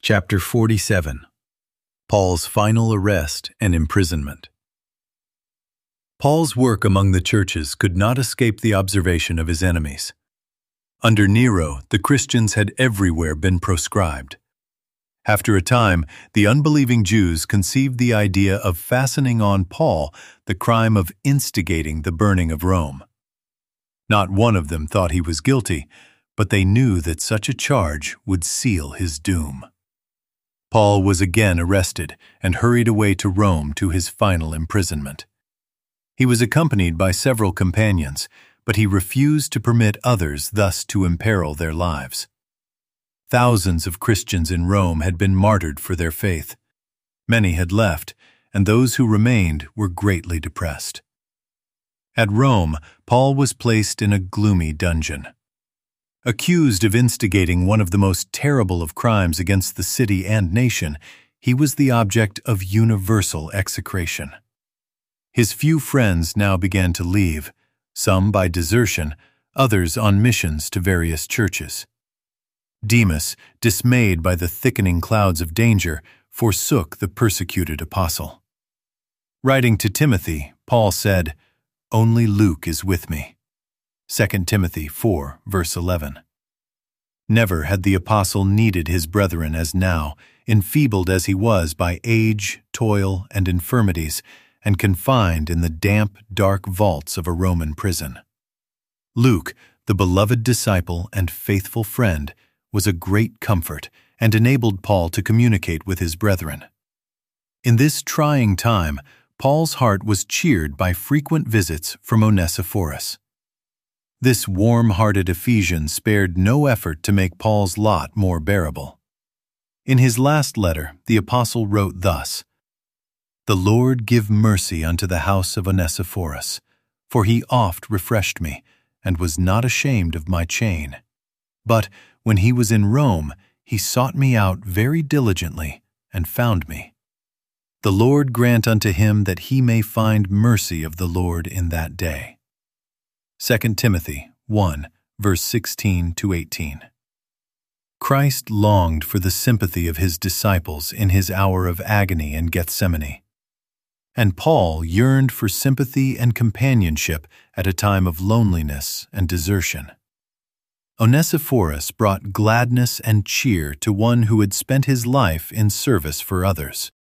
Chapter 47. Paul's final arrest and imprisonment. Paul's work among the churches could not escape the observation of his enemies. Under Nero, the Christians had everywhere been proscribed. After a time, the unbelieving Jews conceived the idea of fastening on Paul the crime of instigating the burning of Rome. Not one of them thought he was guilty, but they knew that such a charge would seal his doom. Paul was again arrested and hurried away to Rome to his final imprisonment. He was accompanied by several companions, but he refused to permit others thus to imperil their lives. Thousands of Christians in Rome had been martyred for their faith. Many had left, and those who remained were greatly depressed. At Rome, Paul was placed in a gloomy dungeon. Accused of instigating one of the most terrible of crimes against the city and nation, he was the object of universal execration. His few friends now began to leave, some by desertion, others on missions to various churches. Demas, dismayed by the thickening clouds of danger, forsook the persecuted apostle. Writing to Timothy, Paul said, "Only Luke is with me." 2 Timothy 4, verse 11. Never had the apostle needed his brethren as now, enfeebled as he was by age, toil, and infirmities, and confined in the damp, dark vaults of a Roman prison. Luke, the beloved disciple and faithful friend, was a great comfort and enabled Paul to communicate with his brethren. In this trying time, Paul's heart was cheered by frequent visits from Onesiphorus. This warm-hearted Ephesian spared no effort to make Paul's lot more bearable. In his last letter, the apostle wrote thus, "The Lord give mercy unto the house of Onesiphorus, for he oft refreshed me, and was not ashamed of my chain. But when he was in Rome, he sought me out very diligently, and found me. The Lord grant unto him that he may find mercy of the Lord in that day." 2 Timothy 1, verse 16-18. Christ longed for the sympathy of his disciples in his hour of agony in Gethsemane. And Paul yearned for sympathy and companionship at a time of loneliness and desertion. Onesiphorus brought gladness and cheer to one who had spent his life in service for others.